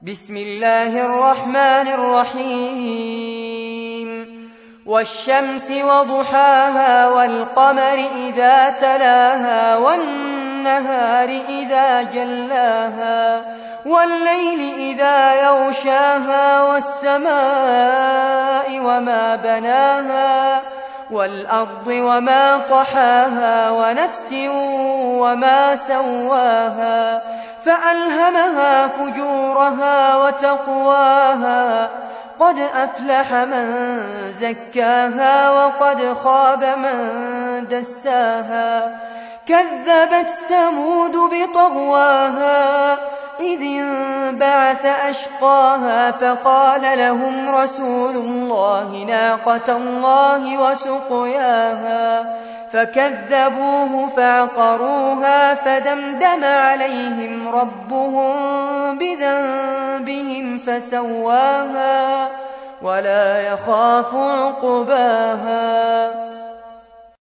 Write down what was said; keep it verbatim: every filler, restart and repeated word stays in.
بسم الله الرحمن الرحيم والشمس وضحاها والقمر إذا تلاها والنهار إذا جلاها والليل إذا يغشاها والسماء وما بناها والأرض وما طحاها ونفس وما سواها فألهمها فجورها وتقواها قد أفلح من زكاها وقد خاب من دساها كذبت ثمود بطغواها إذ انبعث أشقاها فقال لهم رسول الله ناقة الله وسقياها فكذبوه فعقروها فدمدم عليهم ربهم بذنبهم فسواها ولا يخاف عقباها